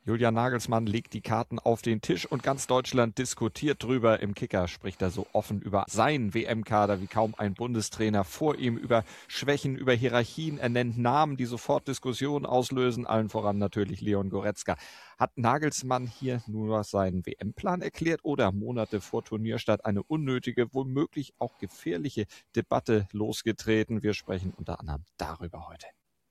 Julian Nagelsmann legt die Karten auf den Tisch und ganz Deutschland diskutiert drüber. Im Kicker spricht er so offen über seinen WM-Kader wie kaum ein Bundestrainer vor ihm, über Schwächen, über Hierarchien. Er nennt Namen, die sofort Diskussionen auslösen, allen voran natürlich Leon Goretzka. Hat Nagelsmann hier nur seinen WM-Plan erklärt oder Monate vor Turnierstart eine unnötige, womöglich auch gefährliche Debatte losgetreten? Wir sprechen unter anderem darüber heute.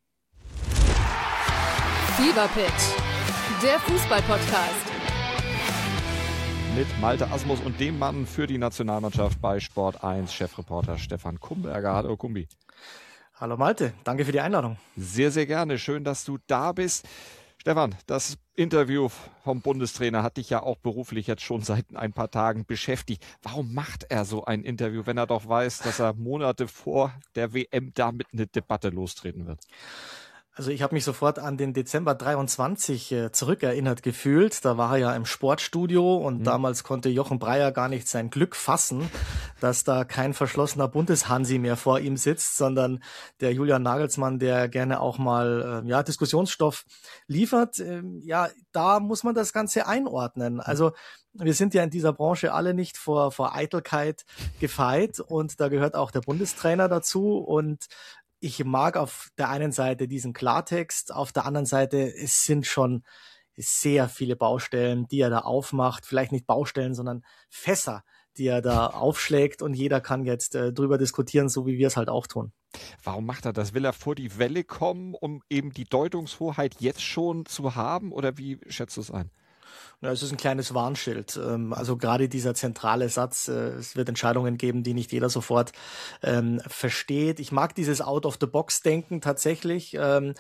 Fever Pitch, der Fußball-Podcast. Mit Malte Asmus und dem Mann für die Nationalmannschaft bei Sport 1, Chefreporter Stefan Kumberger. Hallo Kumbi. Hallo Malte, danke für die Einladung. Sehr, sehr gerne. Schön, dass du da bist. Stefan, das Interview vom Bundestrainer hat dich ja auch beruflich jetzt schon seit ein paar Tagen beschäftigt. Warum macht er so ein Interview, wenn er doch weiß, dass er Monate vor der WM damit eine Debatte lostreten wird? Also ich habe mich sofort an den Dezember 23 zurückerinnert gefühlt. Da war er ja im Sportstudio und damals konnte Jochen Breyer gar nicht sein Glück fassen, dass da kein verschlossener Bundeshansi mehr vor ihm sitzt, sondern der Julian Nagelsmann, der gerne auch mal Diskussionsstoff liefert. Da muss man das Ganze einordnen. Also wir sind ja in dieser Branche alle nicht vor Eitelkeit gefeit und da gehört auch der Bundestrainer dazu und ich mag auf der einen Seite diesen Klartext, auf der anderen Seite, es sind schon sehr viele Baustellen, die er da aufmacht. Vielleicht nicht Baustellen, sondern Fässer, die er da aufschlägt und jeder kann jetzt drüber diskutieren, so wie wir es halt auch tun. Warum macht er das? Will er vor die Welle kommen, um eben die Deutungshoheit jetzt schon zu haben oder wie schätzt du es ein? Ja, es ist ein kleines Warnschild. Also gerade dieser zentrale Satz, es wird Entscheidungen geben, die nicht jeder sofort versteht. Ich mag dieses Out-of-the-Box-Denken tatsächlich.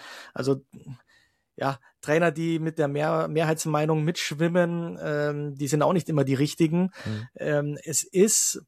Trainer, die mit der Mehrheitsmeinung mitschwimmen, die sind auch nicht immer die richtigen. Es ist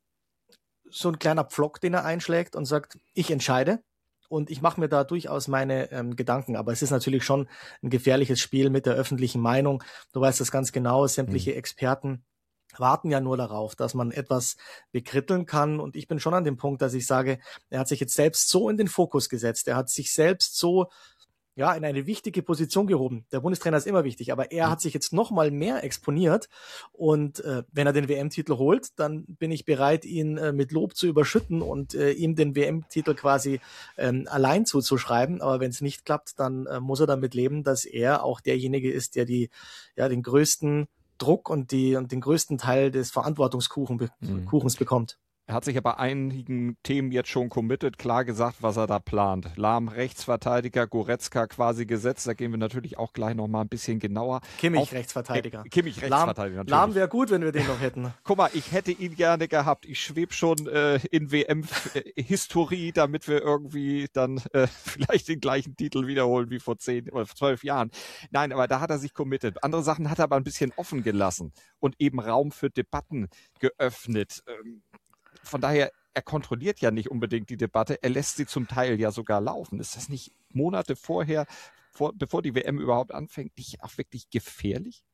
so ein kleiner Pflock, den er einschlägt und sagt, ich entscheide. Und ich mache mir da durchaus meine Gedanken. Aber es ist natürlich schon ein gefährliches Spiel mit der öffentlichen Meinung. Du weißt das ganz genau. Sämtliche Experten warten ja nur darauf, dass man etwas bekritteln kann. Und ich bin schon an dem Punkt, dass ich sage, er hat sich jetzt selbst so in den Fokus gesetzt. Er hat sich selbst so in eine wichtige Position gehoben. Der Bundestrainer ist immer wichtig, aber er hat sich jetzt noch mal mehr exponiert und wenn er den WM-Titel holt, dann bin ich bereit, ihn mit Lob zu überschütten und ihm den WM-Titel quasi allein zuzuschreiben. Aber wenn es nicht klappt, dann muss er damit leben, dass er auch derjenige ist, der den größten Druck und den größten Teil des Verantwortungskuchens bekommt. Er hat sich ja bei einigen Themen jetzt schon committed, klar gesagt, was er da plant. Lahm Rechtsverteidiger, Goretzka quasi gesetzt, da gehen wir natürlich auch gleich noch mal ein bisschen genauer. Kimmich Rechtsverteidiger. Kimmich Rechtsverteidiger, natürlich. Lahm wäre gut, wenn wir den noch hätten. Guck mal, ich hätte ihn gerne gehabt. Ich schwebe schon in WM-Historie, damit wir irgendwie dann vielleicht den gleichen Titel wiederholen wie vor 10 oder 12 Jahren. Nein, aber da hat er sich committed. Andere Sachen hat er aber ein bisschen offen gelassen und eben Raum für Debatten geöffnet. Von daher, er kontrolliert ja nicht unbedingt die Debatte, er lässt sie zum Teil ja sogar laufen. Ist das nicht Monate vorher, bevor die WM überhaupt anfängt, nicht auch wirklich gefährlich?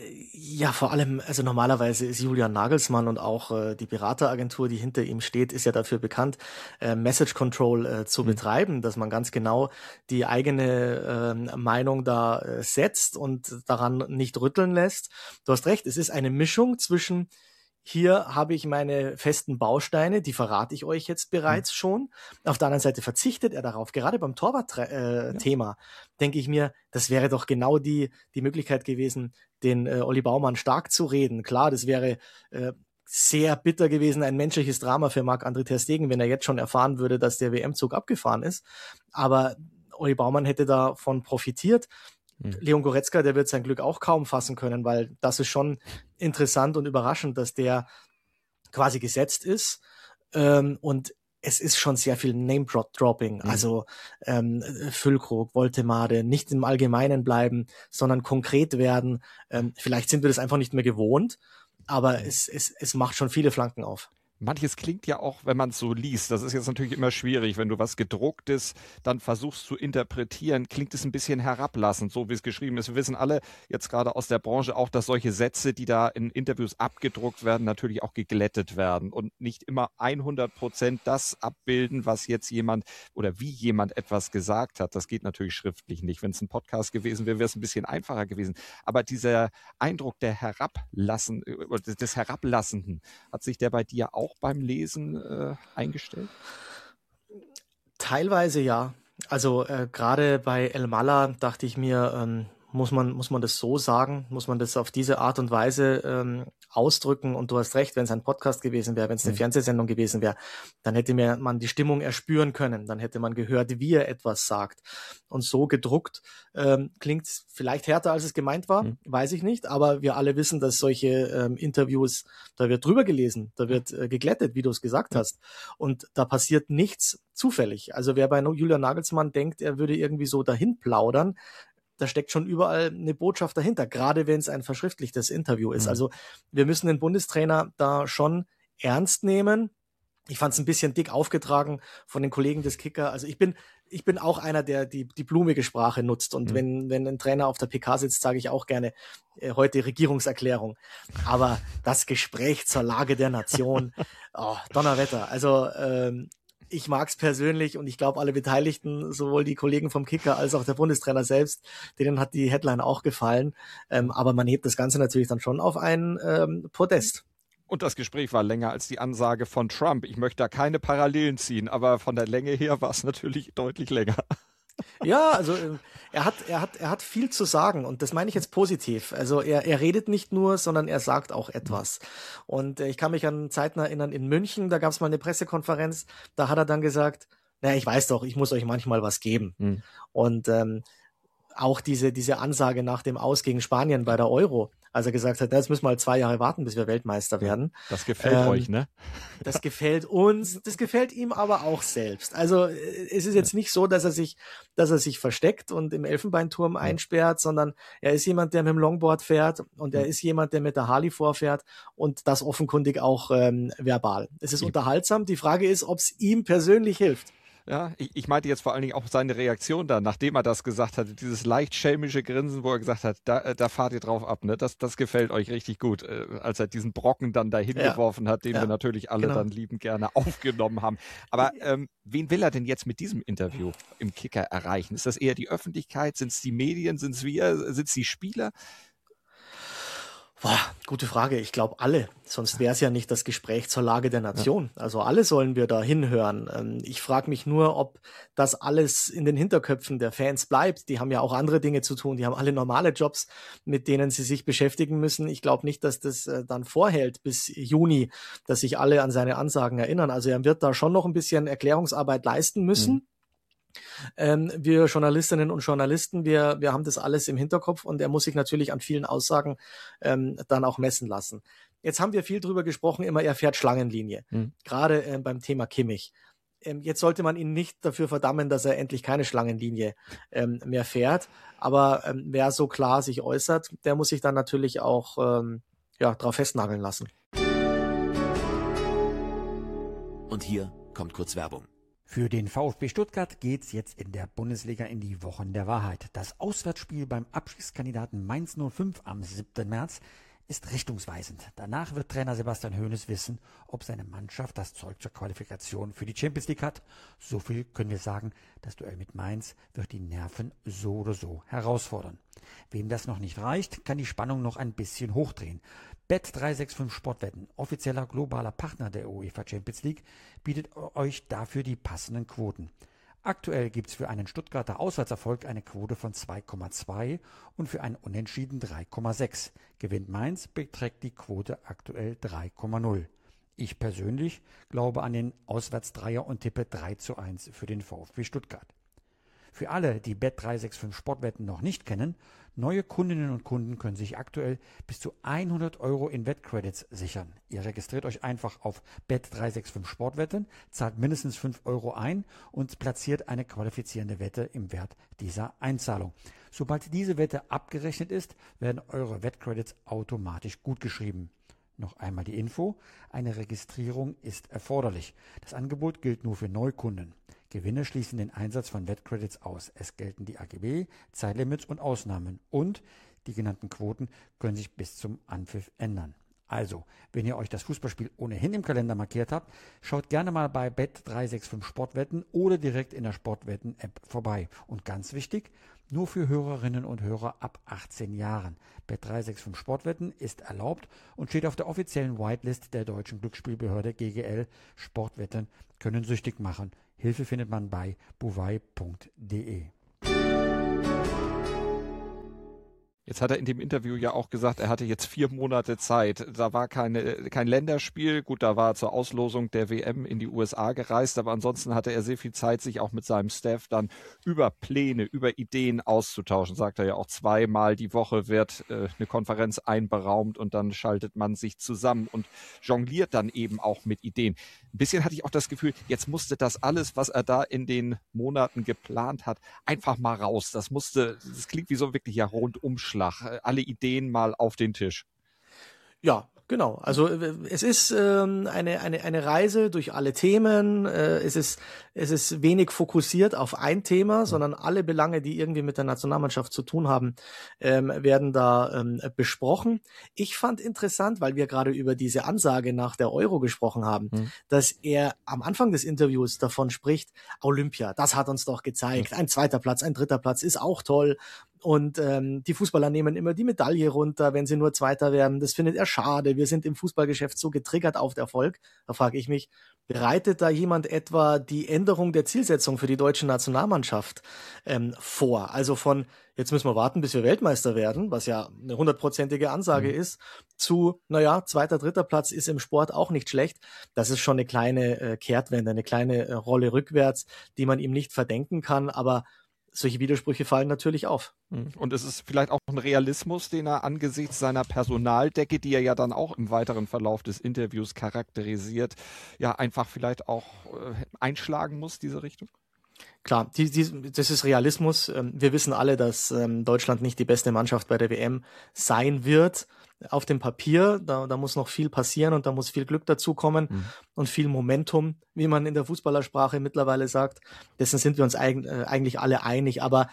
Ja, vor allem, also normalerweise ist Julian Nagelsmann und auch die Berateragentur, die hinter ihm steht, ist ja dafür bekannt, Message Control zu betreiben, dass man ganz genau die eigene Meinung da setzt und daran nicht rütteln lässt. Du hast recht, es ist eine Mischung zwischen hier habe ich meine festen Bausteine, die verrate ich euch jetzt bereits schon. Auf der anderen Seite verzichtet er darauf. Gerade beim Torwart-Thema denke ich mir, das wäre doch genau die Möglichkeit gewesen, den Olli Baumann stark zu reden. Klar, das wäre sehr bitter gewesen, ein menschliches Drama für Marc-André ter Stegen, wenn er jetzt schon erfahren würde, dass der WM-Zug abgefahren ist. Aber Olli Baumann hätte davon profitiert. Leon Goretzka, der wird sein Glück auch kaum fassen können, weil das ist schon interessant und überraschend, dass der quasi gesetzt ist. Und es ist schon sehr viel Name-Dropping, also Füllkrug, Woltemade, nicht im Allgemeinen bleiben, sondern konkret werden. Vielleicht sind wir das einfach nicht mehr gewohnt, aber es macht schon viele Flanken auf. Manches klingt ja auch, wenn man es so liest, das ist jetzt natürlich immer schwierig, wenn du was Gedrucktes dann versuchst zu interpretieren, klingt es ein bisschen herablassend, so wie es geschrieben ist. Wir wissen alle jetzt gerade aus der Branche auch, dass solche Sätze, die da in Interviews abgedruckt werden, natürlich auch geglättet werden und nicht immer 100% das abbilden, was jetzt jemand oder wie jemand etwas gesagt hat. Das geht natürlich schriftlich nicht. Wenn es ein Podcast gewesen wäre, wäre es ein bisschen einfacher gewesen. Aber dieser Eindruck des Herablassenden, hat sich der bei dir auch beim Lesen eingestellt? Teilweise ja. Also gerade bei El Mala dachte ich mir, muss man das so sagen? Muss man das auf diese Art und Weise ausdrücken? Und du hast recht, wenn es ein Podcast gewesen wäre, wenn es eine Fernsehsendung gewesen wäre, dann hätte man die Stimmung erspüren können. Dann hätte man gehört, wie er etwas sagt. Und so gedruckt klingt es vielleicht härter, als es gemeint war, weiß ich nicht. Aber wir alle wissen, dass solche Interviews, da wird drüber gelesen, da wird geglättet, wie du es gesagt hast. Und da passiert nichts zufällig. Also wer bei Julian Nagelsmann denkt, er würde irgendwie so dahin plaudern, da steckt schon überall eine Botschaft dahinter, gerade wenn es ein verschriftlichtes Interview ist. Also wir müssen den Bundestrainer da schon ernst nehmen. Ich fand es ein bisschen dick aufgetragen von den Kollegen des Kicker. Also ich bin auch einer, der die blumige Sprache nutzt. Und wenn ein Trainer auf der PK sitzt, sage ich auch gerne heute Regierungserklärung. Aber das Gespräch zur Lage der Nation, Donnerwetter. Also ich mag es persönlich und ich glaube, alle Beteiligten, sowohl die Kollegen vom Kicker als auch der Bundestrainer selbst, denen hat die Headline auch gefallen. Aber man hebt das Ganze natürlich dann schon auf ein Podest. Und das Gespräch war länger als die Ansage von Trump. Ich möchte da keine Parallelen ziehen, aber von der Länge her war es natürlich deutlich länger. Ja, also er hat viel zu sagen und das meine ich jetzt positiv. Also er redet nicht nur, sondern er sagt auch etwas. Und ich kann mich an Zeiten erinnern, in München, da gab es mal eine Pressekonferenz, da hat er dann gesagt, ich weiß doch, ich muss euch manchmal was geben. Und auch diese Ansage nach dem Aus gegen Spanien bei der Euro, als er gesagt hat, jetzt müssen wir halt 2 Jahre warten, bis wir Weltmeister werden. Das gefällt euch, ne? Das gefällt uns, das gefällt ihm aber auch selbst. Also es ist jetzt nicht so, dass er sich versteckt und im Elfenbeinturm einsperrt, sondern er ist jemand, der mit dem Longboard fährt und er ist jemand, der mit der Harley vorfährt und das offenkundig auch verbal. Es ist unterhaltsam. Die Frage ist, ob es ihm persönlich hilft. Ja, ich meinte jetzt vor allen Dingen auch seine Reaktion da, nachdem er das gesagt hatte, dieses leicht schelmische Grinsen, wo er gesagt hat, da fahrt ihr drauf ab, ne? Das gefällt euch richtig gut, als er diesen Brocken dann dahin geworfen hat, den wir natürlich alle dann liebend gerne aufgenommen haben. Aber wen will er denn jetzt mit diesem Interview im Kicker erreichen? Ist das eher die Öffentlichkeit? Sind es die Medien? Sind es wir? Sind es die Spieler? Boah, gute Frage. Ich glaube alle. Sonst wäre es ja nicht das Gespräch zur Lage der Nation. Also alle sollen wir da hinhören. Ich frage mich nur, ob das alles in den Hinterköpfen der Fans bleibt. Die haben ja auch andere Dinge zu tun. Die haben alle normale Jobs, mit denen sie sich beschäftigen müssen. Ich glaube nicht, dass das dann vorhält bis Juni, dass sich alle an seine Ansagen erinnern. Also er wird da schon noch ein bisschen Erklärungsarbeit leisten müssen. Wir Journalistinnen und Journalisten, wir haben das alles im Hinterkopf und er muss sich natürlich an vielen Aussagen dann auch messen lassen. Jetzt haben wir viel drüber gesprochen, immer er fährt Schlangenlinie, gerade beim Thema Kimmich. Jetzt sollte man ihn nicht dafür verdammen, dass er endlich keine Schlangenlinie mehr fährt, aber wer so klar sich äußert, der muss sich dann natürlich auch drauf festnageln lassen. Und hier kommt kurz Werbung. Für den VfB Stuttgart geht's jetzt in der Bundesliga in die Wochen der Wahrheit. Das Auswärtsspiel beim Abstiegskandidaten Mainz 05 am 7. März ist richtungsweisend. Danach wird Trainer Sebastian Hoeneß wissen, ob seine Mannschaft das Zeug zur Qualifikation für die Champions League hat. So viel können wir sagen, das Duell mit Mainz wird die Nerven so oder so herausfordern. Wem das noch nicht reicht, kann die Spannung noch ein bisschen hochdrehen. Bet365 Sportwetten, offizieller globaler Partner der UEFA Champions League, bietet euch dafür die passenden Quoten. Aktuell gibt's für einen Stuttgarter Auswärtserfolg eine Quote von 2,2 und für einen Unentschieden 3,6. Gewinnt Mainz, beträgt die Quote aktuell 3,0. Ich persönlich glaube an den Auswärtsdreier und tippe 3:1 für den VfB Stuttgart. Für alle, die Bet365 Sportwetten noch nicht kennen, neue Kundinnen und Kunden können sich aktuell bis zu 100 € in Wettcredits sichern. Ihr registriert euch einfach auf Bet365 Sportwetten, zahlt mindestens 5 € ein und platziert eine qualifizierende Wette im Wert dieser Einzahlung. Sobald diese Wette abgerechnet ist, werden eure Wettcredits automatisch gutgeschrieben. Noch einmal die Info: Eine Registrierung ist erforderlich. Das Angebot gilt nur für Neukunden. Gewinne schließen den Einsatz von Wettcredits aus. Es gelten die AGB, Zeitlimits und Ausnahmen. Und die genannten Quoten können sich bis zum Anpfiff ändern. Also, wenn ihr euch das Fußballspiel ohnehin im Kalender markiert habt, schaut gerne mal bei Bet365 Sportwetten oder direkt in der Sportwetten-App vorbei. Und ganz wichtig, nur für Hörerinnen und Hörer ab 18 Jahren. Bet365 Sportwetten ist erlaubt und steht auf der offiziellen Whitelist der deutschen Glücksspielbehörde GGL. Sportwetten können süchtig machen. Hilfe findet man bei bovai.de. Jetzt hat er in dem Interview ja auch gesagt, er hatte jetzt 4 Monate Zeit. Da war kein Länderspiel. Gut, da war er zur Auslosung der WM in die USA gereist, aber ansonsten hatte er sehr viel Zeit, sich auch mit seinem Staff dann über Pläne, über Ideen auszutauschen. Sagt er ja auch, 2-mal die Woche wird eine Konferenz einberaumt und dann schaltet man sich zusammen und jongliert dann eben auch mit Ideen. Ein bisschen hatte ich auch das Gefühl, jetzt musste das alles, was er da in den Monaten geplant hat, einfach mal raus. Das klingt wie so wirklich ja Rundumschlag. Alle Ideen mal auf den Tisch. Ja, genau. Also es ist eine Reise durch alle Themen. Es ist wenig fokussiert auf ein Thema, sondern alle Belange, die irgendwie mit der Nationalmannschaft zu tun haben, werden da besprochen. Ich fand interessant, weil wir gerade über diese Ansage nach der Euro gesprochen haben, dass er am Anfang des Interviews davon spricht, Olympia, das hat uns doch gezeigt. Ein 2. Platz, ein 3. Platz ist auch toll. Und die Fußballer nehmen immer die Medaille runter, wenn sie nur Zweiter werden. Das findet er schade. Wir sind im Fußballgeschäft so getriggert auf Erfolg. Da frage ich mich, bereitet da jemand etwa die Änderung der Zielsetzung für die deutsche Nationalmannschaft vor? Also von, jetzt müssen wir warten, bis wir Weltmeister werden, was ja eine 100%ige Ansage ist, zu, 2., 3. Platz ist im Sport auch nicht schlecht. Das ist schon eine kleine Kehrtwende, eine kleine Rolle rückwärts, die man ihm nicht verdenken kann, aber solche Widersprüche fallen natürlich auf. Und es ist vielleicht auch ein Realismus, den er angesichts seiner Personaldecke, die er ja dann auch im weiteren Verlauf des Interviews charakterisiert, ja einfach vielleicht auch einschlagen muss, diese Richtung? Klar, das ist Realismus. Wir wissen alle, dass Deutschland nicht die beste Mannschaft bei der WM sein wird. Auf dem Papier, da muss noch viel passieren und da muss viel Glück dazukommen und viel Momentum, wie man in der Fußballersprache mittlerweile sagt. Dessen sind wir uns eigentlich alle einig. Aber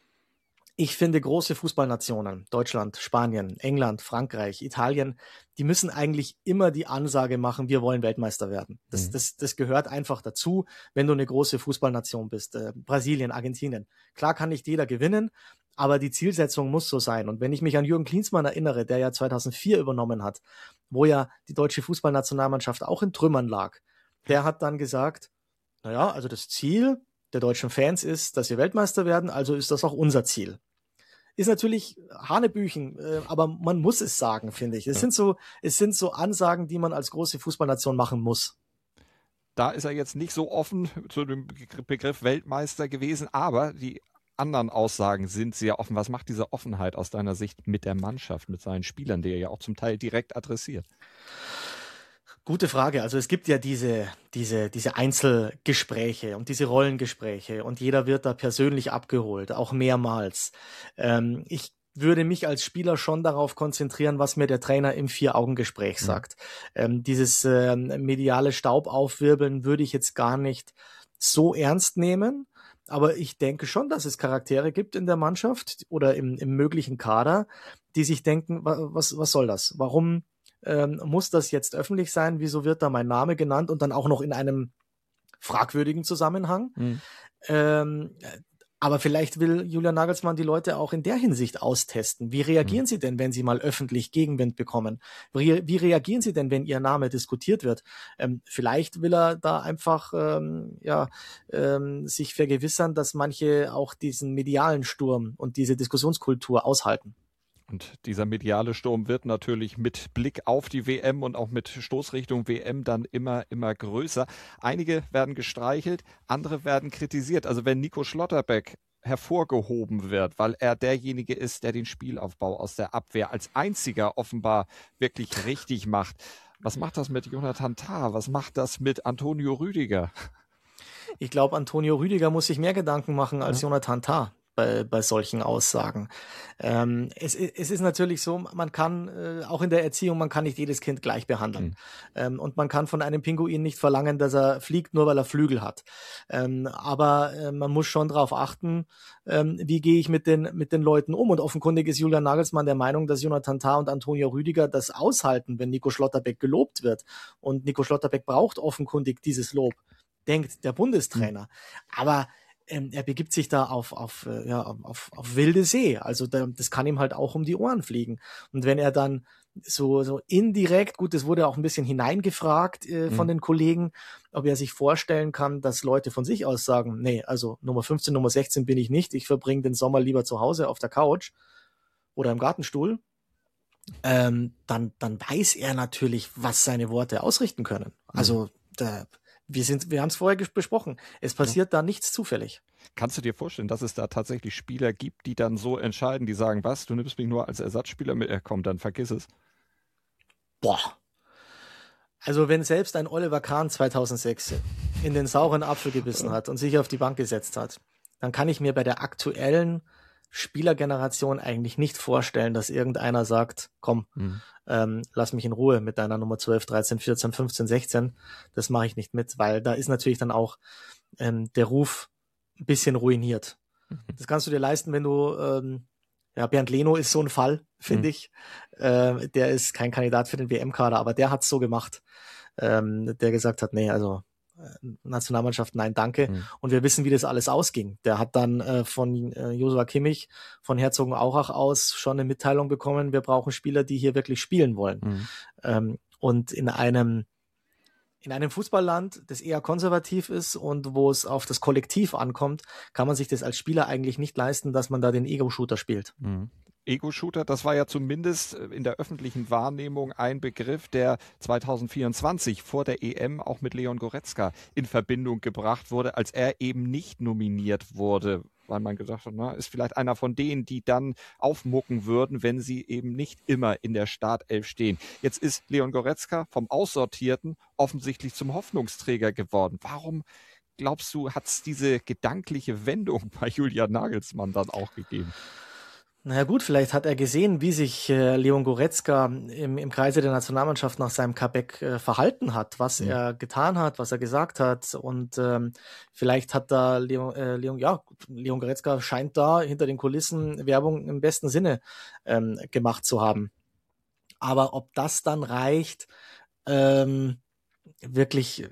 ich finde, große Fußballnationen, Deutschland, Spanien, England, Frankreich, Italien, die müssen eigentlich immer die Ansage machen, wir wollen Weltmeister werden. Das gehört einfach dazu, wenn du eine große Fußballnation bist. Brasilien, Argentinien. Klar kann nicht jeder gewinnen, aber die Zielsetzung muss so sein. Und wenn ich mich an Jürgen Klinsmann erinnere, der ja 2004 übernommen hat, wo ja die deutsche Fußballnationalmannschaft auch in Trümmern lag, der hat dann gesagt, also das Ziel der deutschen Fans ist, dass wir Weltmeister werden, also ist das auch unser Ziel. Ist natürlich Hanebüchen, aber man muss es sagen, finde ich. Es sind so Ansagen, die man als große Fußballnation machen muss. Da ist er jetzt nicht so offen zu dem Begriff Weltmeister gewesen, aber die anderen Aussagen sind sehr offen. Was macht diese Offenheit aus deiner Sicht mit der Mannschaft, mit seinen Spielern, die er ja auch zum Teil direkt adressiert? Gute Frage. Also es gibt ja diese Einzelgespräche und diese Rollengespräche und jeder wird da persönlich abgeholt, auch mehrmals. Ich würde mich als Spieler schon darauf konzentrieren, was mir der Trainer im 4-Augen-Gespräch sagt. Dieses mediale Staubaufwirbeln würde ich jetzt gar nicht so ernst nehmen. Aber ich denke schon, dass es Charaktere gibt in der Mannschaft oder im möglichen Kader, die sich denken, was soll das? Warum muss das jetzt öffentlich sein? Wieso wird da mein Name genannt und dann auch noch in einem fragwürdigen Zusammenhang? Aber vielleicht will Julian Nagelsmann die Leute auch in der Hinsicht austesten. Wie reagieren sie denn, wenn sie mal öffentlich Gegenwind bekommen? Wie reagieren sie denn, wenn ihr Name diskutiert wird? Vielleicht will er da einfach sich vergewissern, dass manche auch diesen medialen Sturm und diese Diskussionskultur aushalten. Und dieser mediale Sturm wird natürlich mit Blick auf die WM und auch mit Stoßrichtung WM dann immer größer. Einige werden gestreichelt, andere werden kritisiert. Also wenn Nico Schlotterbeck hervorgehoben wird, weil er derjenige ist, der den Spielaufbau aus der Abwehr als einziger offenbar wirklich richtig macht. Was macht das mit Jonathan Tah? Was macht das mit Antonio Rüdiger? Ich glaube, Antonio Rüdiger muss sich mehr Gedanken machen als Jonathan Tah. bei solchen Aussagen. Es ist natürlich so, man kann auch in der Erziehung, man kann nicht jedes Kind gleich behandeln. Und man kann von einem Pinguin nicht verlangen, dass er fliegt, nur weil er Flügel hat. Aber man muss schon darauf achten, wie gehe ich mit den Leuten um. Und offenkundig ist Julian Nagelsmann der Meinung, dass Jonathan Tah und Antonio Rüdiger das aushalten, wenn Nico Schlotterbeck gelobt wird. Und Nico Schlotterbeck braucht offenkundig dieses Lob, denkt der Bundestrainer. Aber er begibt sich da auf wilde See. Also das kann ihm halt auch um die Ohren fliegen. Und wenn er dann so indirekt, gut, das wurde auch ein bisschen hineingefragt von den Kollegen, ob er sich vorstellen kann, dass Leute von sich aus sagen, nee, also Nummer 15, Nummer 16 bin ich nicht, ich verbringe den Sommer lieber zu Hause auf der Couch oder im Gartenstuhl, dann weiß er natürlich, was seine Worte ausrichten können. Also wir haben es vorher besprochen. Es passiert da nichts zufällig. Kannst du dir vorstellen, dass es da tatsächlich Spieler gibt, die dann so entscheiden, die sagen, was, du nimmst mich nur als Ersatzspieler mit, komm, dann vergiss es. Boah. Also wenn selbst ein Oliver Kahn 2006 in den sauren Apfel gebissen hat und sich auf die Bank gesetzt hat, dann kann ich mir bei der aktuellen Spielergeneration eigentlich nicht vorstellen, dass irgendeiner sagt, komm, lass mich in Ruhe mit deiner Nummer 12, 13, 14, 15, 16. Das mache ich nicht mit, weil da ist natürlich dann auch der Ruf ein bisschen ruiniert. Das kannst du dir leisten, wenn du, Bernd Leno ist so ein Fall, finde ich. Der ist kein Kandidat für den WM-Kader, aber der hat es so gemacht, der gesagt hat, nee, also Nationalmannschaft, nein, danke. Und wir wissen, wie das alles ausging. Der hat dann von Joshua Kimmich, von Herzogenaurach aus schon eine Mitteilung bekommen, wir brauchen Spieler, die hier wirklich spielen wollen. Und in einem Fußballland, das eher konservativ ist und wo es auf das Kollektiv ankommt, kann man sich das als Spieler eigentlich nicht leisten, dass man da den Ego-Shooter spielt. Ego-Shooter, das war ja zumindest in der öffentlichen Wahrnehmung ein Begriff, der 2024 vor der EM auch mit Leon Goretzka in Verbindung gebracht wurde, als er eben nicht nominiert wurde, weil man gesagt hat, na, ist vielleicht einer von denen, die dann aufmucken würden, wenn sie eben nicht immer in der Startelf stehen. Jetzt ist Leon Goretzka vom Aussortierten offensichtlich zum Hoffnungsträger geworden. Warum, glaubst du, hat es diese gedankliche Wendung bei Julian Nagelsmann dann auch gegeben? Naja gut, vielleicht hat er gesehen, wie sich Leon Goretzka im Kreise der Nationalmannschaft nach seinem Comeback verhalten hat, was er getan hat, was er gesagt hat. Und vielleicht hat da Leon Goretzka scheint da hinter den Kulissen Werbung im besten Sinne gemacht zu haben. Aber ob das dann reicht, wirklich,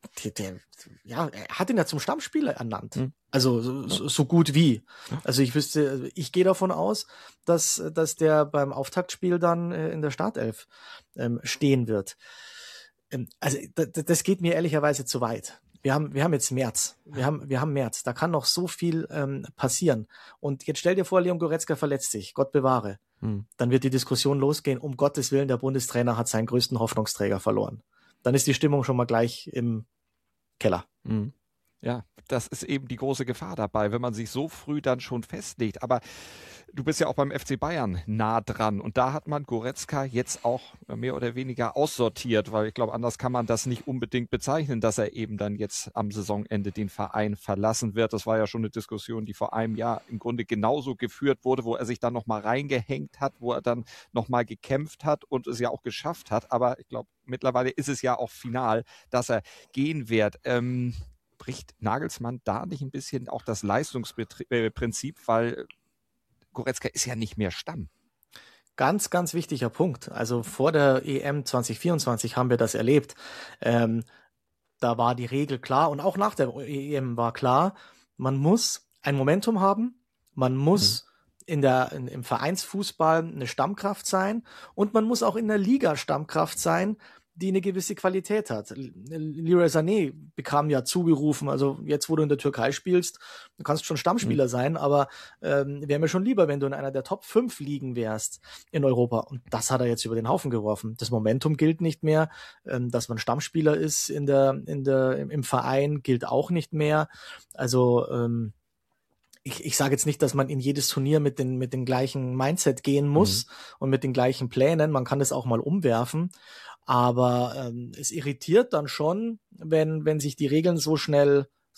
er hat ihn ja zum Stammspieler ernannt. Also so gut wie. Also ich gehe davon aus, dass der beim Auftaktspiel dann in der Startelf stehen wird. Also das geht mir ehrlicherweise zu weit. Wir haben jetzt März. Wir haben März. Da kann noch so viel passieren. Und jetzt stell dir vor, Leon Goretzka verletzt sich. Gott bewahre. Dann wird die Diskussion losgehen. Um Gottes Willen, der Bundestrainer hat seinen größten Hoffnungsträger verloren. Dann ist die Stimmung schon mal gleich im Keller. Ja, das ist eben die große Gefahr dabei, wenn man sich so früh dann schon festlegt. Aber du bist ja auch beim FC Bayern nah dran. Und da hat man Goretzka jetzt auch mehr oder weniger aussortiert, weil ich glaube, anders kann man das nicht unbedingt bezeichnen, dass er eben dann jetzt am Saisonende den Verein verlassen wird. Das war ja schon eine Diskussion, die vor einem Jahr im Grunde genauso geführt wurde, wo er sich dann nochmal reingehängt hat, wo er dann nochmal gekämpft hat und es ja auch geschafft hat. Aber ich glaube, mittlerweile ist es ja auch final, dass er gehen wird. Bricht Nagelsmann da nicht ein bisschen auch das Leistungsprinzip, weil Goretzka ist ja nicht mehr Stamm. Ganz, ganz wichtiger Punkt. Also vor der EM 2024 haben wir das erlebt. Da war die Regel klar und auch nach der EM war klar, man muss ein Momentum haben, man muss im Vereinsfußball eine Stammkraft sein und man muss auch in der Liga Stammkraft sein, die eine gewisse Qualität hat. Leroy Sané bekam ja zugerufen, also jetzt, wo du in der Türkei spielst, du kannst schon Stammspieler sein, aber wäre mir schon lieber, wenn du in einer der Top 5 Ligen wärst in Europa. Und das hat er jetzt über den Haufen geworfen. Das Momentum gilt nicht mehr, dass man Stammspieler ist im Verein gilt auch nicht mehr. Also ich sage jetzt nicht, dass man in jedes Turnier mit den gleichen Mindset gehen muss und mit den gleichen Plänen. Man kann das auch mal umwerfen. Aber es irritiert dann schon, wenn sich die Regeln so schnell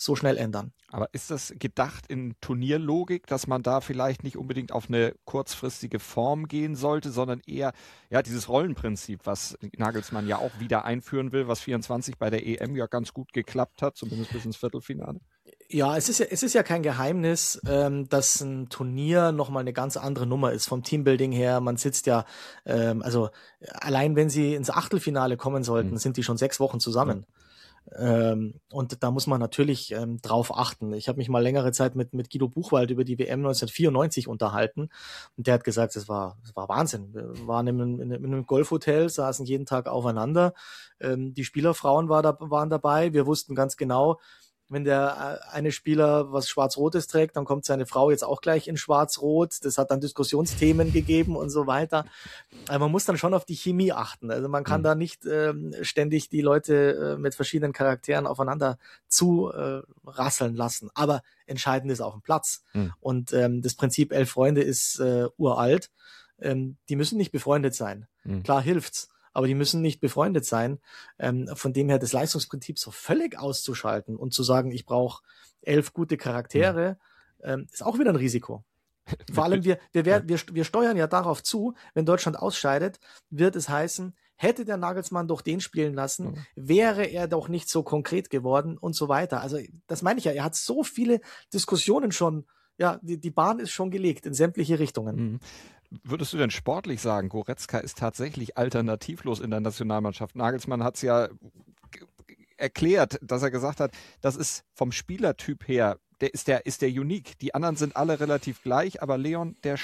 so schnell ändern. Aber ist das gedacht in Turnierlogik, dass man da vielleicht nicht unbedingt auf eine kurzfristige Form gehen sollte, sondern eher dieses Rollenprinzip, was Nagelsmann ja auch wieder einführen will, was 24 bei der EM ja ganz gut geklappt hat, zumindest bis ins Viertelfinale? Ja, es ist ja kein Geheimnis, dass ein Turnier nochmal eine ganz andere Nummer ist vom Teambuilding her. Man sitzt ja, also allein wenn sie ins Achtelfinale kommen sollten, sind die schon 6 Wochen zusammen. Und da muss man natürlich drauf achten. Ich habe mich mal längere Zeit mit Guido Buchwald über die WM 1994 unterhalten und der hat gesagt, es war Wahnsinn. Wir waren in einem Golfhotel, saßen jeden Tag aufeinander. Die Spielerfrauen waren dabei. Wir wussten ganz genau, wenn der eine Spieler was Schwarz-Rotes trägt, dann kommt seine Frau jetzt auch gleich in Schwarz-Rot. Das hat dann Diskussionsthemen gegeben und so weiter. Aber man muss dann schon auf die Chemie achten. Also man kann da nicht ständig die Leute mit verschiedenen Charakteren aufeinander rasseln lassen. Aber entscheidend ist auf dem Platz. Und das Prinzip 11 Freunde ist uralt. Die müssen nicht befreundet sein. Klar hilft's. Aber die müssen nicht befreundet sein. Von dem her das Leistungsprinzip so völlig auszuschalten und zu sagen, ich brauche 11 gute Charaktere, ist auch wieder ein Risiko. Vor allem, wir steuern ja darauf zu, wenn Deutschland ausscheidet, wird es heißen, hätte der Nagelsmann doch den spielen lassen, wäre er doch nicht so konkret geworden und so weiter. Also das meine ich ja, er hat so viele Diskussionen schon, die Bahn ist schon gelegt in sämtliche Richtungen. Würdest du denn sportlich sagen, Goretzka ist tatsächlich alternativlos in der Nationalmannschaft? Nagelsmann hat es ja erklärt, dass er gesagt hat, das ist vom Spielertyp her, ist der unique. Die anderen sind alle relativ gleich, aber Leon, der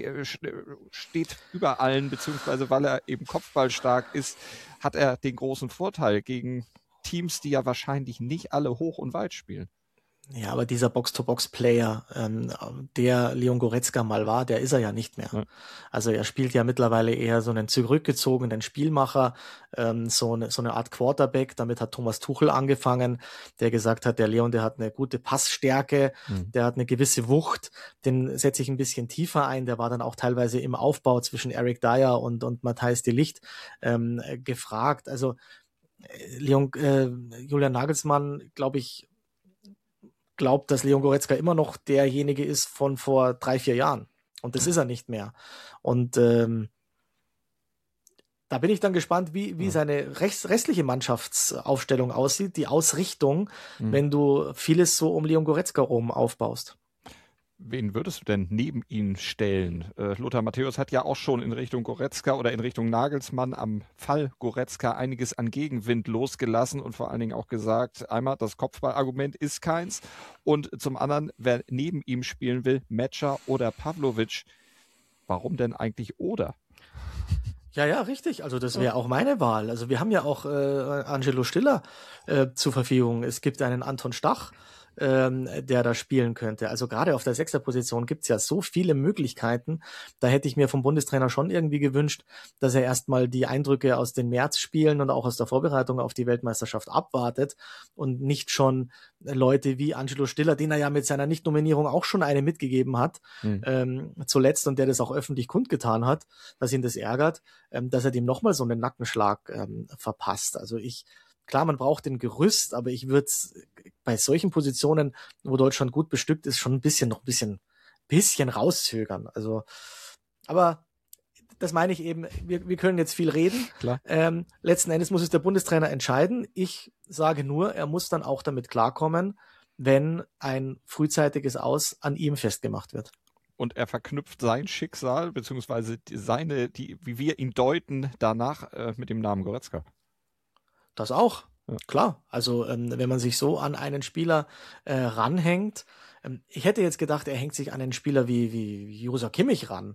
steht über allen, beziehungsweise weil er eben kopfballstark ist, hat er den großen Vorteil gegen Teams, die ja wahrscheinlich nicht alle hoch und weit spielen. Ja, aber dieser Box-to-Box-Player, der Leon Goretzka mal war, der ist er ja nicht mehr. Ja. Also er spielt ja mittlerweile eher so einen zurückgezogenen Spielmacher, so eine Art Quarterback. Damit hat Thomas Tuchel angefangen, der gesagt hat, der Leon, der hat eine gute Passstärke, der hat eine gewisse Wucht, den setze ich ein bisschen tiefer ein. Der war dann auch teilweise im Aufbau zwischen Eric Dyer und Matthijs de Ligt gefragt. Also Julian Nagelsmann, glaubt, dass Leon Goretzka immer noch derjenige ist von vor 3-4 Jahren. Und das ist er nicht mehr. Und da bin ich dann gespannt, wie seine restliche Mannschaftsaufstellung aussieht, die Ausrichtung, wenn du vieles so um Leon Goretzka rum aufbaust. Wen würdest du denn neben ihn stellen? Lothar Matthäus hat ja auch schon in Richtung Goretzka oder in Richtung Nagelsmann am Fall Goretzka einiges an Gegenwind losgelassen und vor allen Dingen auch gesagt, einmal, das Kopfballargument ist keins und zum anderen, wer neben ihm spielen will, Metscher oder Pavlovic. Warum denn eigentlich oder? Ja, richtig. Also das wäre auch meine Wahl. Also wir haben ja auch Angelo Stiller zur Verfügung. Es gibt einen Anton Stach, der da spielen könnte. Also gerade auf der Sechserposition gibt's ja so viele Möglichkeiten. Da hätte ich mir vom Bundestrainer schon irgendwie gewünscht, dass er erstmal die Eindrücke aus den Märzspielen und auch aus der Vorbereitung auf die Weltmeisterschaft abwartet und nicht schon Leute wie Angelo Stiller, den er ja mit seiner Nichtnominierung auch schon eine mitgegeben hat, zuletzt, und der das auch öffentlich kundgetan hat, dass ihn das ärgert, dass er dem nochmal so einen Nackenschlag verpasst. Also klar, man braucht den Gerüst, aber ich würde bei solchen Positionen, wo Deutschland gut bestückt ist, schon noch ein bisschen rauszögern. Also, aber das meine ich eben, wir können jetzt viel reden. Klar. Letzten Endes muss es der Bundestrainer entscheiden. Ich sage nur, er muss dann auch damit klarkommen, wenn ein frühzeitiges Aus an ihm festgemacht wird. Und er verknüpft sein Schicksal, beziehungsweise wie wir ihn deuten, danach mit dem Namen Goretzka. Das auch, klar. Also wenn man sich so an einen Spieler ranhängt, ich hätte jetzt gedacht, er hängt sich an einen Spieler wie Joshua Kimmich ran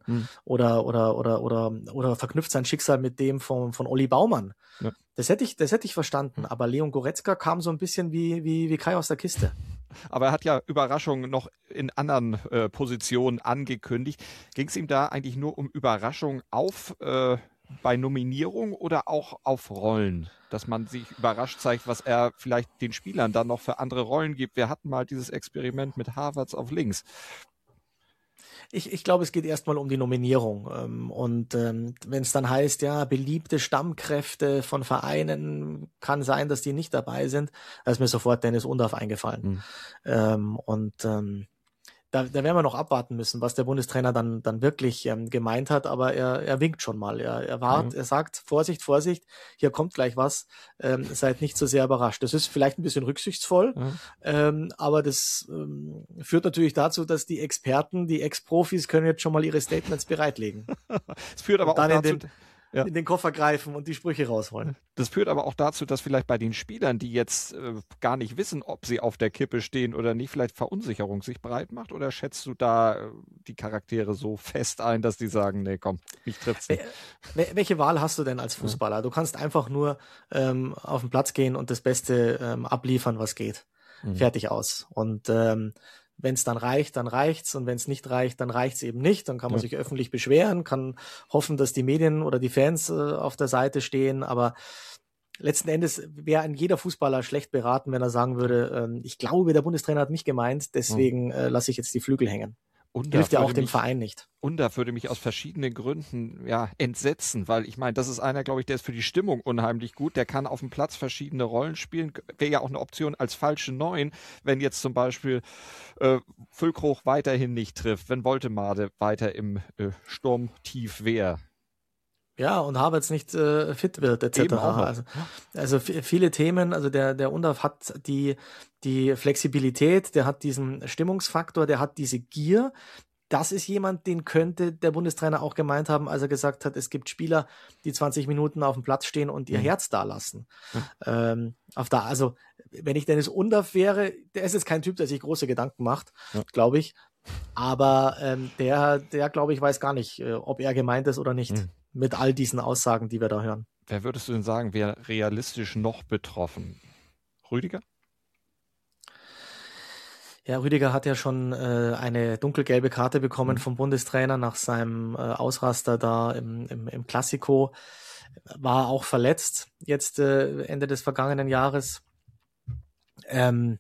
oder verknüpft sein Schicksal mit dem von Olli Baumann. Ja. Das hätte ich verstanden. Aber Leon Goretzka kam so ein bisschen wie Kai aus der Kiste. Aber er hat ja Überraschungen noch in anderen Positionen angekündigt. Ging es ihm da eigentlich nur um Überraschungen bei Nominierung oder auch auf Rollen, dass man sich überrascht zeigt, was er vielleicht den Spielern dann noch für andere Rollen gibt? Wir hatten mal dieses Experiment mit Havertz auf links. Ich glaube, es geht erstmal um die Nominierung. Wenn es dann heißt, ja, beliebte Stammkräfte von Vereinen, kann sein, dass die nicht dabei sind, da ist mir sofort Dennis Undaff eingefallen. Da werden wir noch abwarten müssen, was der Bundestrainer dann wirklich gemeint hat, aber er winkt schon mal. Er sagt, Vorsicht, Vorsicht, hier kommt gleich was, seid nicht so sehr überrascht. Das ist vielleicht ein bisschen rücksichtsvoll, aber das führt natürlich dazu, dass die Experten, die Ex-Profis können jetzt schon mal ihre Statements bereitlegen. Es führt aber auch dazu, in den Koffer greifen und die Sprüche rausholen. Das führt aber auch dazu, dass vielleicht bei den Spielern, die jetzt gar nicht wissen, ob sie auf der Kippe stehen oder nicht, vielleicht Verunsicherung sich breit macht? Oder schätzt du da die Charaktere so fest ein, dass die sagen, nee, komm, mich trifft's nicht? Welche Wahl hast du denn als Fußballer? Du kannst einfach nur auf den Platz gehen und das Beste abliefern, was geht. Fertig aus. Und wenn es dann reicht, dann reicht's. Und wenn es nicht reicht, dann reicht's eben nicht. Dann kann man sich öffentlich beschweren, kann hoffen, dass die Medien oder die Fans auf der Seite stehen. Aber letzten Endes wäre ein jeder Fußballer schlecht beraten, wenn er sagen würde, ich glaube, der Bundestrainer hat mich gemeint, deswegen lasse ich jetzt die Flügel hängen. Hilft ja auch dem Verein nicht. Undaff würde mich aus verschiedenen Gründen entsetzen, weil ich meine, das ist einer, glaube ich, der ist für die Stimmung unheimlich gut. Der kann auf dem Platz verschiedene Rollen spielen. Wäre ja auch eine Option als falsche Neun, wenn jetzt zum Beispiel Füllkrug weiterhin nicht trifft, wenn Woltemade weiter im Sturmtief wäre. Ja, und Havertz nicht fit wird, etc. Also viele Themen, also der Undaff hat die Flexibilität, der hat diesen Stimmungsfaktor, der hat diese Gier. Das ist jemand, den könnte der Bundestrainer auch gemeint haben, als er gesagt hat, es gibt Spieler, die 20 Minuten auf dem Platz stehen und ihr Herz dalassen. Also, wenn ich Dennis Undaff wäre, der ist jetzt kein Typ, der sich große Gedanken macht, glaube ich. Aber der glaube ich, weiß gar nicht, ob er gemeint ist oder nicht. Mit all diesen Aussagen, die wir da hören. Wer würdest du denn sagen, wäre realistisch noch betroffen? Rüdiger? Ja, Rüdiger hat ja schon eine dunkelgelbe Karte bekommen vom Bundestrainer nach seinem Ausraster da im Klassiko. War auch verletzt, jetzt Ende des vergangenen Jahres. Er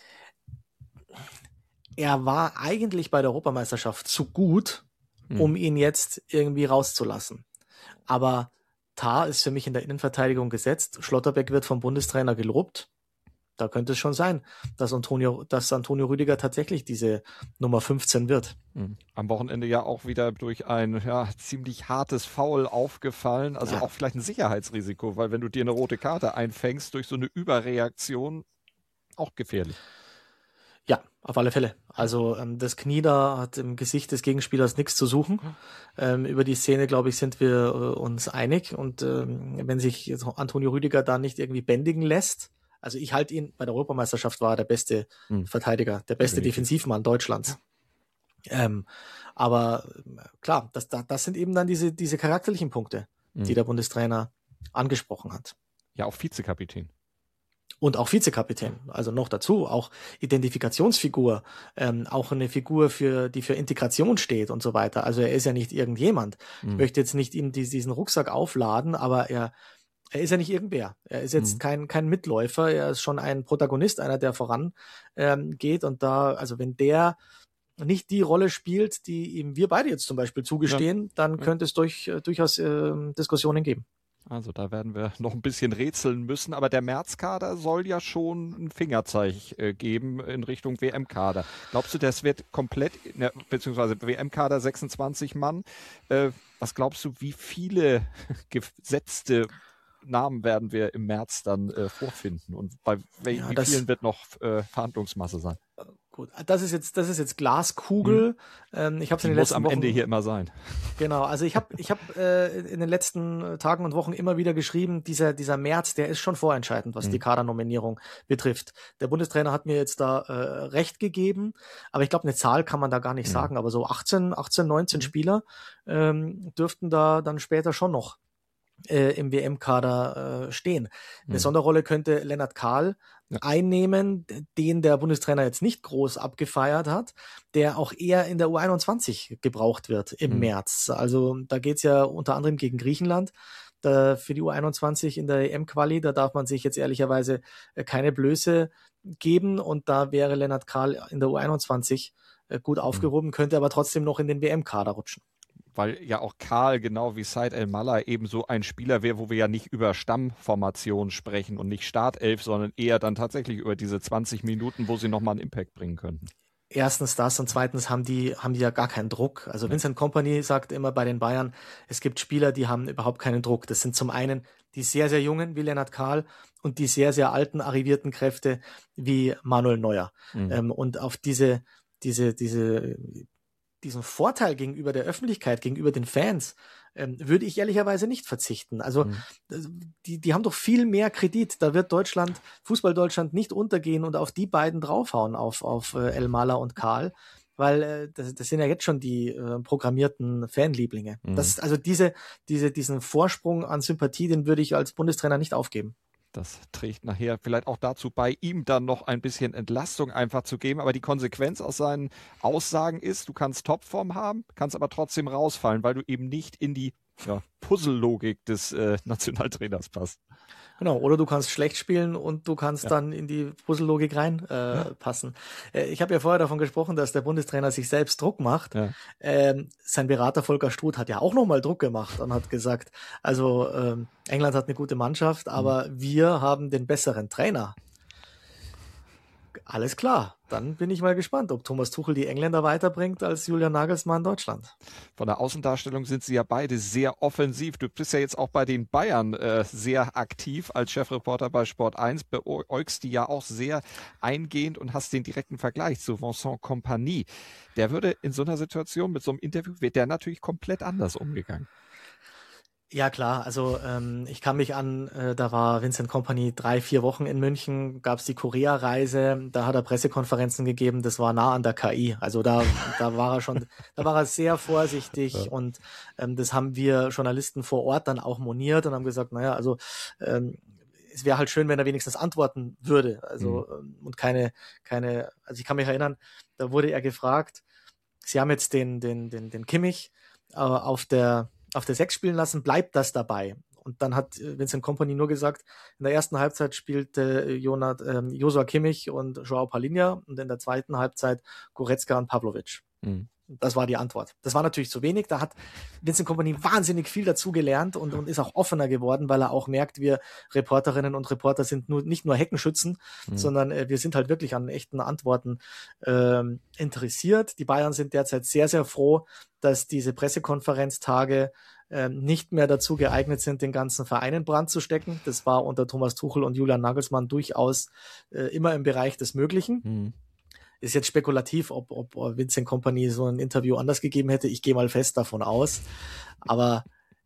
war eigentlich bei der Europameisterschaft zu gut, um ihn jetzt irgendwie rauszulassen. Aber Tah ist für mich in der Innenverteidigung gesetzt. Schlotterbeck wird vom Bundestrainer gelobt. Da könnte es schon sein, dass Antonio Rüdiger tatsächlich diese Nummer 15 wird. Am Wochenende ja auch wieder durch ein ziemlich hartes Foul aufgefallen. Also auch vielleicht ein Sicherheitsrisiko, weil wenn du dir eine rote Karte einfängst durch so eine Überreaktion, auch gefährlich. Ja, auf alle Fälle. Also das Knie da hat im Gesicht des Gegenspielers nichts zu suchen. Über die Szene, glaube ich, sind wir uns einig. Und wenn sich Antonio Rüdiger da nicht irgendwie bändigen lässt, also ich halte ihn, bei der Europameisterschaft war er der beste Verteidiger, der beste Defensivmann Deutschlands. Aber klar, das sind eben dann diese charakterlichen Punkte, die der Bundestrainer angesprochen hat. Ja, auch Vizekapitän. Und auch Vizekapitän, also noch dazu, auch Identifikationsfigur, auch eine Figur, die für Integration steht und so weiter. Also er ist ja nicht irgendjemand. Ich möchte jetzt nicht ihm diesen Rucksack aufladen, aber er ist ja nicht irgendwer. Er ist jetzt kein Mitläufer, er ist schon ein Protagonist, einer, der voran geht. Und da, also wenn der nicht die Rolle spielt, die ihm wir beide jetzt zum Beispiel zugestehen, dann könnte es durchaus Diskussionen geben. Also da werden wir noch ein bisschen rätseln müssen, aber der Märzkader soll ja schon ein Fingerzeig geben in Richtung WM-Kader. Glaubst du, das wird komplett, beziehungsweise WM-Kader 26 Mann, was glaubst du, wie viele gesetzte Namen werden wir im März dann vorfinden und bei wie vielen wird noch Verhandlungsmasse sein? Gut, das ist jetzt Glaskugel. Ich habe in den letzten Wochen, muss am Ende hier immer sein. Genau, also ich habe in den letzten Tagen und Wochen immer wieder geschrieben, dieser März, der ist schon vorentscheidend, was die Kadernominierung betrifft. Der Bundestrainer hat mir jetzt da recht gegeben, aber ich glaube, eine Zahl kann man da gar nicht sagen, aber so 18, 19 Spieler dürften da dann später schon noch im WM-Kader stehen. Eine Sonderrolle könnte Lennart Kahl einnehmen, den der Bundestrainer jetzt nicht groß abgefeiert hat, der auch eher in der U21 gebraucht wird im März. Also da geht's ja unter anderem gegen Griechenland. Für die U21 in der EM-Quali, da darf man sich jetzt ehrlicherweise keine Blöße geben und da wäre Lennart Kahl in der U21 gut aufgehoben, könnte aber trotzdem noch in den WM-Kader rutschen. Weil ja auch Karl, genau wie Said El-Mallah, eben so ein Spieler wäre, wo wir ja nicht über Stammformation sprechen und nicht Startelf, sondern eher dann tatsächlich über diese 20 Minuten, wo sie nochmal einen Impact bringen könnten. Erstens das und zweitens haben die ja gar keinen Druck. Also Vincent Kompany sagt immer bei den Bayern, es gibt Spieler, die haben überhaupt keinen Druck. Das sind zum einen die sehr, sehr jungen wie Lennart Kahl und die sehr, sehr alten, arrivierten Kräfte wie Manuel Neuer. Und auf diesen Vorteil gegenüber der Öffentlichkeit, gegenüber den Fans, würde ich ehrlicherweise nicht verzichten. Also die haben doch viel mehr Kredit. Da wird Fußball Deutschland nicht untergehen und auf die beiden draufhauen, auf El-Mallah und Karl, weil das sind ja jetzt schon die programmierten Fanlieblinge. Also diesen Vorsprung an Sympathie, den würde ich als Bundestrainer nicht aufgeben. Das trägt nachher vielleicht auch dazu bei, ihm dann noch ein bisschen Entlastung einfach zu geben. Aber die Konsequenz aus seinen Aussagen ist, du kannst Topform haben, kannst aber trotzdem rausfallen, weil du eben nicht in die Puzzle-Logik des Nationaltrainers passt. Genau, oder du kannst schlecht spielen und du kannst dann in die Puzzle-Logik reinpassen. Ich habe ja vorher davon gesprochen, dass der Bundestrainer sich selbst Druck macht. Ja. Sein Berater Volker Struth hat ja auch nochmal Druck gemacht und hat gesagt, also England hat eine gute Mannschaft, aber wir haben den besseren Trainer. Alles klar, dann bin ich mal gespannt, ob Thomas Tuchel die Engländer weiterbringt als Julian Nagelsmann Deutschland. Von der Außendarstellung sind sie ja beide sehr offensiv. Du bist ja jetzt auch bei den Bayern sehr aktiv als Chefreporter bei Sport 1, beäugst die ja auch sehr eingehend und hast den direkten Vergleich zu Vincent Kompany. Der würde in so einer Situation mit so einem Interview, wird der natürlich komplett anders umgegangen. Ja klar, also ich kann mich an, da war Vincent Kompany 3-4 Wochen in München, gab es die Korea-Reise, da hat er Pressekonferenzen gegeben, das war nah an der KI, also da war er sehr vorsichtig und das haben wir Journalisten vor Ort dann auch moniert und haben gesagt, naja, also es wäre halt schön, wenn er wenigstens antworten würde, also und keine, also ich kann mich erinnern, da wurde er gefragt, sie haben jetzt den Kimmich auf der 6 spielen lassen, bleibt das dabei? Und dann hat Vincent Kompany nur gesagt, in der ersten Halbzeit spielte Joshua Kimmich und Joao Palhinha und in der zweiten Halbzeit Goretzka und Pavlovic. Das war die Antwort. Das war natürlich zu wenig. Da hat Vincent Kompany wahnsinnig viel dazu gelernt und ist auch offener geworden, weil er auch merkt, wir Reporterinnen und Reporter sind nicht nur Heckenschützen, sondern wir sind halt wirklich an echten Antworten interessiert. Die Bayern sind derzeit sehr, sehr froh, dass diese Pressekonferenztage nicht mehr dazu geeignet sind, den ganzen Verein in Brand zu stecken. Das war unter Thomas Tuchel und Julian Nagelsmann durchaus immer im Bereich des Möglichen. Ist jetzt spekulativ, ob Vincent Kompany so ein Interview anders gegeben hätte. Ich gehe mal fest davon aus. Aber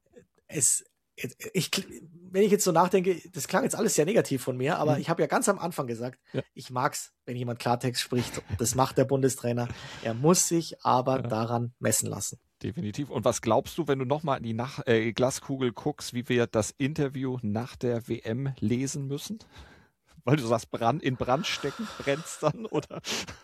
wenn ich jetzt so nachdenke, das klang jetzt alles sehr negativ von mir, aber ich habe ja ganz am Anfang gesagt, ich mag's, wenn jemand Klartext spricht. Das macht der Bundestrainer. Er muss sich aber daran messen lassen. Definitiv. Und was glaubst du, wenn du nochmal in die Glaskugel guckst, wie wir das Interview nach der WM lesen müssen? Weil du sagst, in Brand stecken, brennt's dann, oder?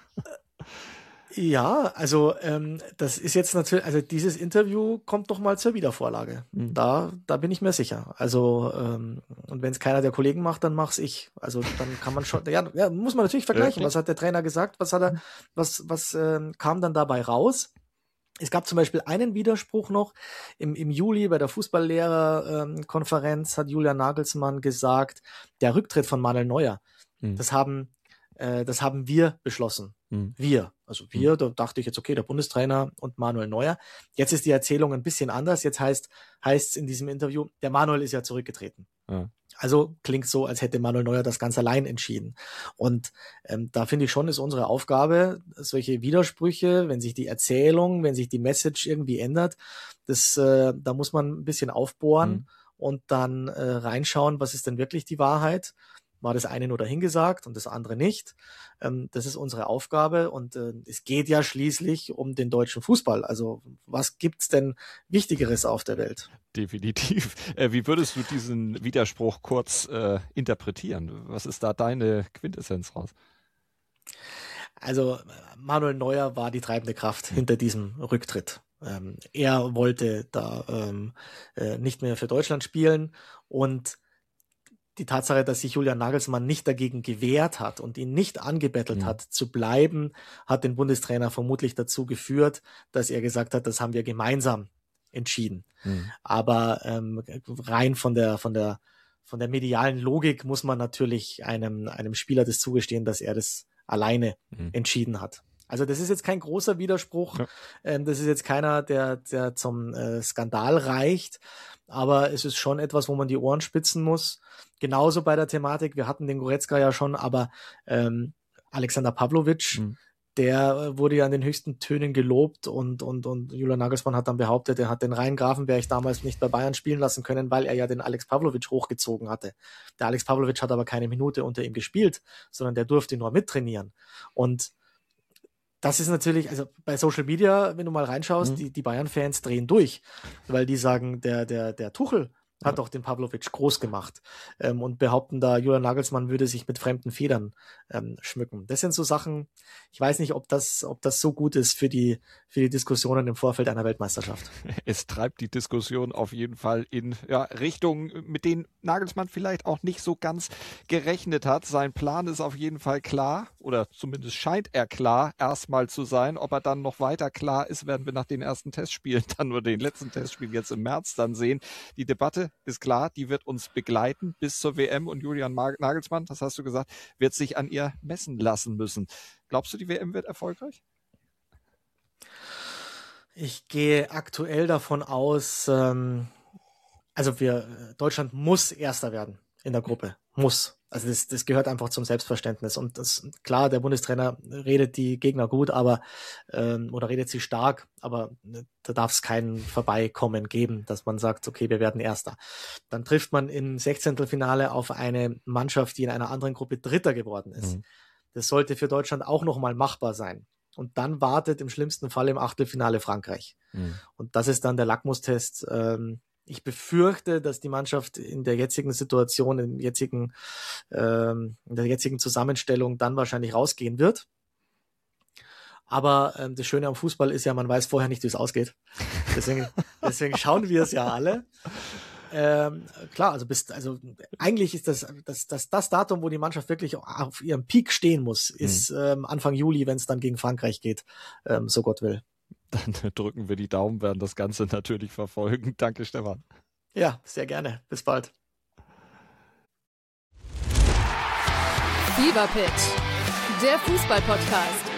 Ja, also das ist jetzt natürlich, also dieses Interview kommt noch mal zur Wiedervorlage. Da bin ich mir sicher. Also und wenn es keiner der Kollegen macht, dann mach's ich. Also dann kann man schon, ja, muss man natürlich vergleichen. Was hat der Trainer gesagt? Was kam dann dabei raus? Es gab zum Beispiel einen Widerspruch noch. Im Juli bei der Fußballlehrerkonferenz hat Julian Nagelsmann gesagt, der Rücktritt von Manuel Neuer, das haben wir beschlossen. Wir, da dachte ich jetzt, okay, der Bundestrainer und Manuel Neuer. Jetzt ist die Erzählung ein bisschen anders. Jetzt heißt es in diesem Interview, der Manuel ist ja zurückgetreten. Ja. Also klingt so, als hätte Manuel Neuer das ganz allein entschieden. Und da finde ich schon, ist unsere Aufgabe, solche Widersprüche, wenn sich die Erzählung, wenn sich die Message irgendwie ändert, da muss man ein bisschen aufbohren und dann reinschauen, was ist denn wirklich die Wahrheit. War das eine nur dahingesagt und das andere nicht. Das ist unsere Aufgabe und es geht ja schließlich um den deutschen Fußball. Also was gibt's denn Wichtigeres auf der Welt? Definitiv. Wie würdest du diesen Widerspruch kurz interpretieren? Was ist da deine Quintessenz raus? Also Manuel Neuer war die treibende Kraft hinter diesem Rücktritt. Er wollte da nicht mehr für Deutschland spielen und die Tatsache, dass sich Julian Nagelsmann nicht dagegen gewehrt hat und ihn nicht angebettelt hat, zu bleiben, hat den Bundestrainer vermutlich dazu geführt, dass er gesagt hat, das haben wir gemeinsam entschieden. Aber rein von der medialen Logik muss man natürlich einem Spieler das zugestehen, dass er das alleine entschieden hat. Also das ist jetzt kein großer Widerspruch. Ja. Das ist jetzt keiner, der zum Skandal reicht. Aber es ist schon etwas, wo man die Ohren spitzen muss. Genauso bei der Thematik, wir hatten den Goretzka ja schon, aber Alexander Pavlovic, der wurde ja an den höchsten Tönen gelobt und Julian Nagelsmann hat dann behauptet, er hat den Rhein Grafenberg damals nicht bei Bayern spielen lassen können, weil er ja den Alex Pavlovic hochgezogen hatte. Der Alex Pavlovic hat aber keine Minute unter ihm gespielt, sondern der durfte nur mittrainieren. Und das ist natürlich, also bei Social Media, wenn du mal reinschaust, die Bayern-Fans drehen durch, weil die sagen, der Tuchel hat doch den Pavlovic groß gemacht und behaupten da, Julian Nagelsmann würde sich mit fremden Federn schmücken. Das sind so Sachen, ich weiß nicht, ob das so gut ist für die Diskussionen im Vorfeld einer Weltmeisterschaft. Es treibt die Diskussion auf jeden Fall in Richtungen, mit denen Nagelsmann vielleicht auch nicht so ganz gerechnet hat. Sein Plan ist auf jeden Fall klar, oder zumindest scheint er klar erstmal zu sein. Ob er dann noch weiter klar ist, werden wir nach den ersten Testspielen dann oder den letzten Testspielen jetzt im März dann sehen. Die Debatte ist klar, die wird uns begleiten bis zur WM und Julian Nagelsmann, das hast du gesagt, wird sich an ihr messen lassen müssen. Glaubst du, die WM wird erfolgreich? Ich gehe aktuell davon aus, Deutschland muss Erster werden in der Gruppe. Muss. Also das gehört einfach zum Selbstverständnis. Und klar, der Bundestrainer redet die Gegner gut, aber oder redet sie stark, aber da darf es kein Vorbeikommen geben, dass man sagt, okay, wir werden Erster. Dann trifft man im 16. auf eine Mannschaft, die in einer anderen Gruppe Dritter geworden ist. Das sollte für Deutschland auch nochmal machbar sein. Und dann wartet im schlimmsten Fall im Achtelfinale Frankreich. Und das ist dann der Lackmustest. Ich befürchte, dass die Mannschaft in der jetzigen Situation, in der jetzigen Zusammenstellung dann wahrscheinlich rausgehen wird. Aber das Schöne am Fußball ist ja, man weiß vorher nicht, wie es ausgeht. Deswegen schauen wir es ja alle. Klar, also eigentlich ist das Datum, wo die Mannschaft wirklich auf ihrem Peak stehen muss, ist Anfang Juli, wenn es dann gegen Frankreich geht, so Gott will. Dann drücken wir die Daumen, werden das Ganze natürlich verfolgen. Danke, Stefan. Ja, sehr gerne. Bis bald. Fever Pitch, der Fußball-Podcast.